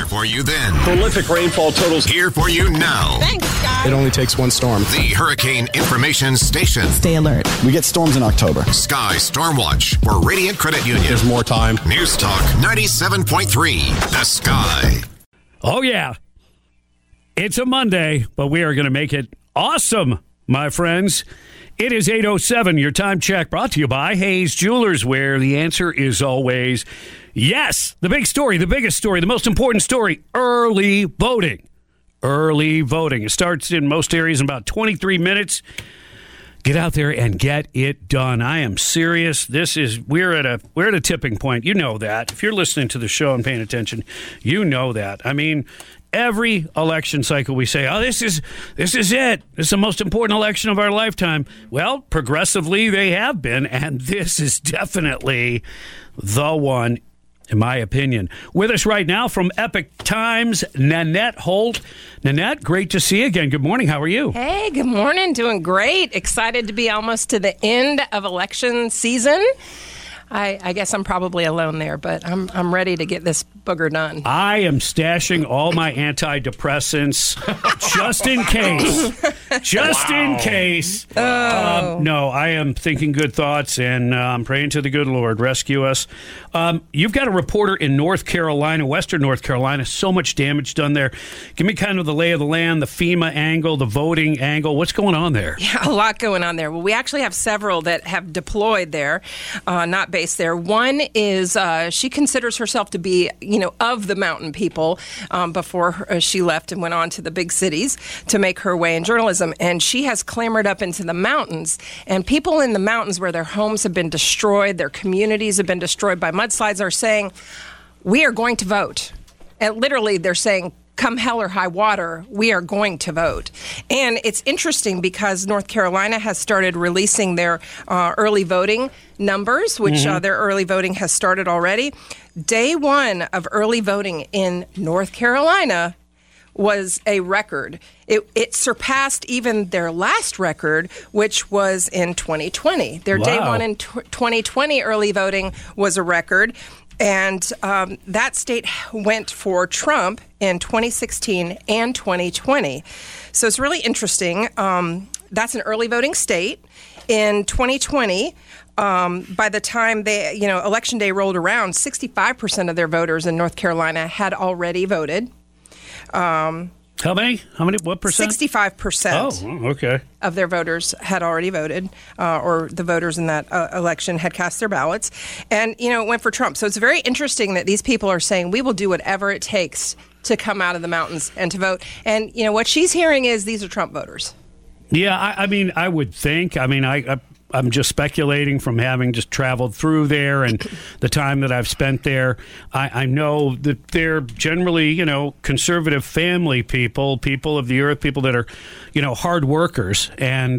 There for you then. Prolific rainfall totals. Here for you now. Thanks, guys. It only takes one storm. The Hurricane Information Station. Stay alert. We get storms in October. Sky Stormwatch for Radiant Credit Union. There's more time. News Talk 97.3. The Sky. Oh, yeah. It's a Monday, but we are going to make it awesome, my friends. It is 8:07, your time check brought to you by Hayes Jewelers, where the answer is always yes. The big story, the biggest story, the most important story, early voting. Early voting. It starts in most areas in about 23 minutes. Get out there and get it done. I am serious. We're at a tipping point. You know that. If you're listening to the show and paying attention, you know that. I mean, every election cycle we say, oh, this is it. This is the most important election of our lifetime. Well, progressively they have been, and this is definitely the one, in my opinion. With us right now from Epic Times, Nanette Holt. Nanette, great to see you again. Good morning. How are you? Hey, good morning. Doing great. Excited to be almost to the end of election season. I guess I'm probably alone there, but I'm ready to get this booger done. I am stashing all my antidepressants just in case. Just in case. No, I am thinking good thoughts, and I'm praying to the good Lord. Rescue us. You've got a reporter in North Carolina, Western North Carolina. So much damage done there. Give me kind of the lay of the land, the FEMA angle, the voting angle. What's going on there? Yeah, a lot going on there. Well, we actually have several that have deployed there, not based there. One is she considers herself to be, of the mountain people before she left and went on to the big cities to make her way in journalism. And she has clambered up into the mountains. And people in the mountains where their homes have been destroyed, their communities have been destroyed by mudslides are saying, we are going to vote. And literally they're saying, come hell or high water, we are going to vote. And it's interesting because North Carolina has started releasing their early voting numbers, which their early voting has started already. Day one of early voting in North Carolina was a record. It surpassed even their last record, which was in 2020. Their Day one in 2020 early voting was a record. And that state went for Trump in 2016 and 2020. So it's really interesting. That's an early voting state. In 2020, by the time Election Day rolled around, 65% of their voters in North Carolina had already voted. How many? What percent? 65%. Oh, okay. Of their voters had already voted, or the voters in that election had cast their ballots. And, it went for Trump. So it's very interesting that these people are saying, we will do whatever it takes to come out of the mountains and to vote. And, what she's hearing is these are Trump voters. Yeah, I would think. I'm just speculating from having just traveled through there and the time that I've spent there. I know that they're generally, conservative family people of the earth, people that are, hard workers. And,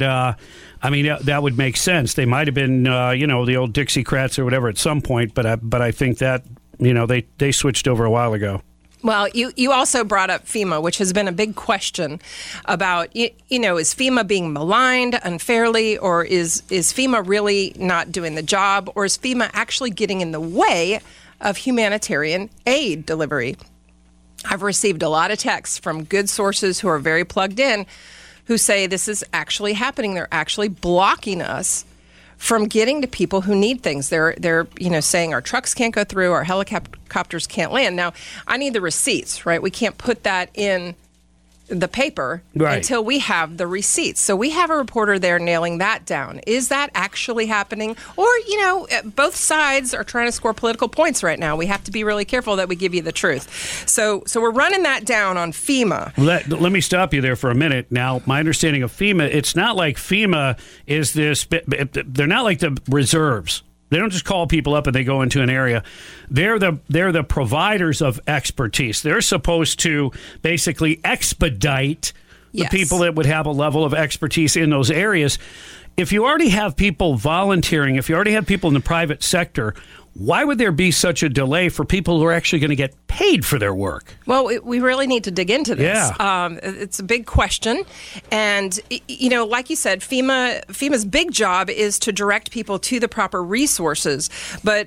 that would make sense. They might have been, the old Dixiecrats or whatever at some point, but I think that, they switched over a while ago. Well, you also brought up FEMA, which has been a big question about, is FEMA being maligned unfairly, or is FEMA really not doing the job, or is FEMA actually getting in the way of humanitarian aid delivery? I've received a lot of texts from good sources who are very plugged in who say this is actually happening. They're actually blocking us from getting to people who need things. They're saying our trucks can't go through, our helicopters can't land. Now, I need the receipts, right? We can't put that in the paper until we have the receipts. So we have a reporter there nailing that down. Is that actually happening? Or, both sides are trying to score political points right now. We have to be really careful that we give you the truth. So we're running that down on FEMA. Let me stop you there for a minute. Now, my understanding of FEMA, it's not like FEMA is this, they're not like the reserves. They don't just call people up and they go into an area. They're the providers of expertise. They're supposed to basically expedite the people that would have a level of expertise in those areas. If you already have people volunteering, if you already have people in the private sector, why would there be such a delay for people who are actually going to get paid for their work? Well, we really need to dig into this. Yeah. It's a big question. And, like you said, FEMA's big job is to direct people to the proper resources. But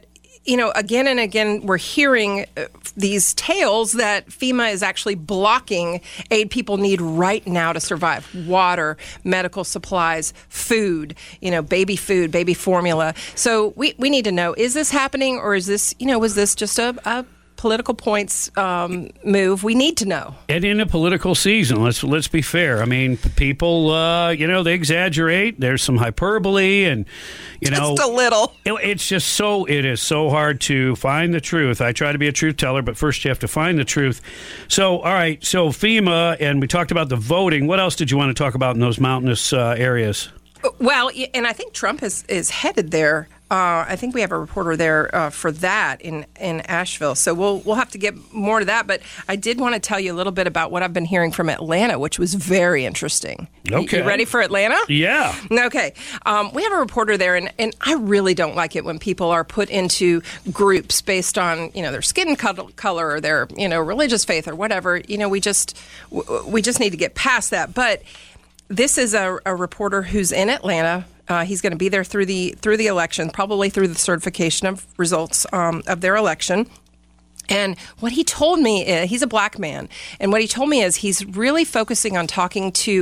again and again, we're hearing these tales that FEMA is actually blocking aid people need right now to survive. Water, medical supplies, food, baby food, baby formula. So we need to know, is this happening, or is this, was this just a political points move? We need to know. And in a political season, let's be fair. I mean, people, they exaggerate. There's some hyperbole, and just a little. It is so hard to find the truth. I try to be a truth teller, but first you have to find the truth. So, all right. So FEMA, and we talked about the voting. What else did you want to talk about in those mountainous areas? Well, and I think Trump is headed there. I think we have a reporter there for that in Asheville. So we'll have to get more to that. But I did want to tell you a little bit about what I've been hearing from Atlanta, which was very interesting. Okay. You ready for Atlanta? Yeah. Okay. We have a reporter there, and I really don't like it when people are put into groups based on, their skin color or their, religious faith or whatever. We just need to get past that. But this is a reporter who's in Atlanta. He's going to be there through the election, probably through the certification of results of their election. And what he told me is, he's a black man, and what he told me is he's really focusing on talking to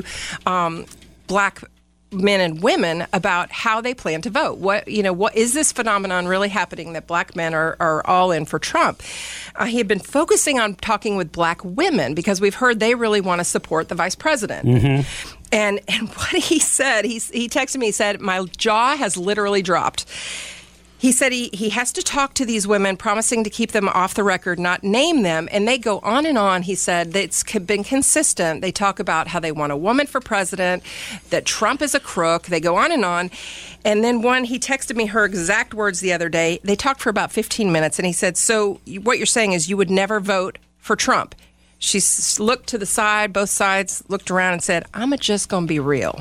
black men and women about how they plan to vote. What is this phenomenon really happening that black men are all in for Trump? He had been focusing on talking with black women because we've heard they really want to support the vice president. Mm-hmm. And what he said, he texted me, he said, my jaw has literally dropped. He said he has to talk to these women, promising to keep them off the record, not name them. And they go on and on. He said that it's been consistent. They talk about how they want a woman for president, that Trump is a crook. They go on and on. And then he texted me her exact words the other day. They talked for about 15 minutes. And he said, so what you're saying is you would never vote for Trump? She looked to the side, both sides, looked around and said, I'm just going to be real.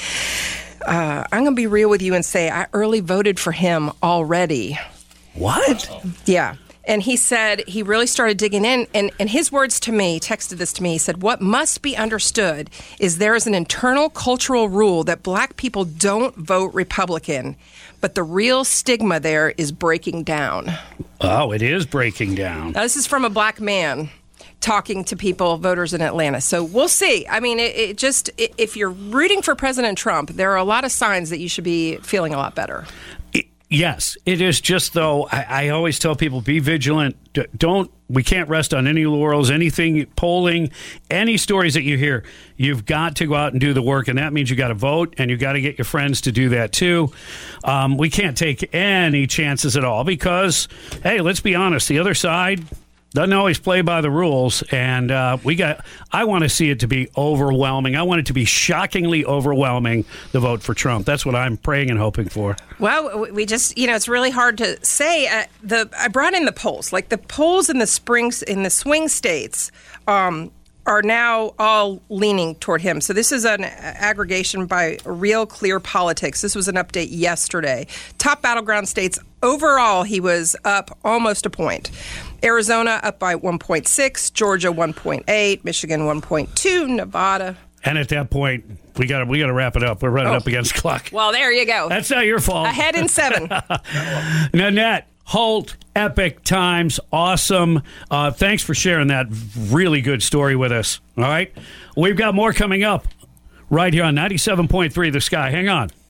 I'm going to be real with you and say I early voted for him already. What? Yeah. And he said he really started digging in. And his words to me, texted this to me, he said, what must be understood is there is an internal cultural rule that black people don't vote Republican. But the real stigma there is breaking down. Oh, it is breaking down. Now, this is from a black man talking to people, voters in Atlanta. So we'll see. I mean, if you're rooting for President Trump, there are a lot of signs that you should be feeling a lot better. Yes, it is just, though, I always tell people, be vigilant. We can't rest on any laurels, anything, polling, any stories that you hear. You've got to go out and do the work, and that means you got to vote, and you got to get your friends to do that, too. We can't take any chances at all because, hey, let's be honest, the other side doesn't always play by the rules, and I want to see it to be overwhelming. I want it to be shockingly overwhelming, the vote for Trump. That's what I'm praying and hoping for. Well, we just, it's really hard to say. I brought in the polls. Like the polls in the swing states are now all leaning toward him. So this is an aggregation by Real Clear Politics. This was an update yesterday. Top battleground states, overall, he was up almost a point. Arizona up by 1.6, Georgia 1.8, Michigan 1.2, Nevada. And at that point, we got to wrap it up. We're running up against the clock. Well, there you go. That's not your fault. Ahead in 7. Nanette Holt, epic times, awesome. Thanks for sharing that really good story with us. All right, we've got more coming up right here on 97.3 The Sky. Hang on.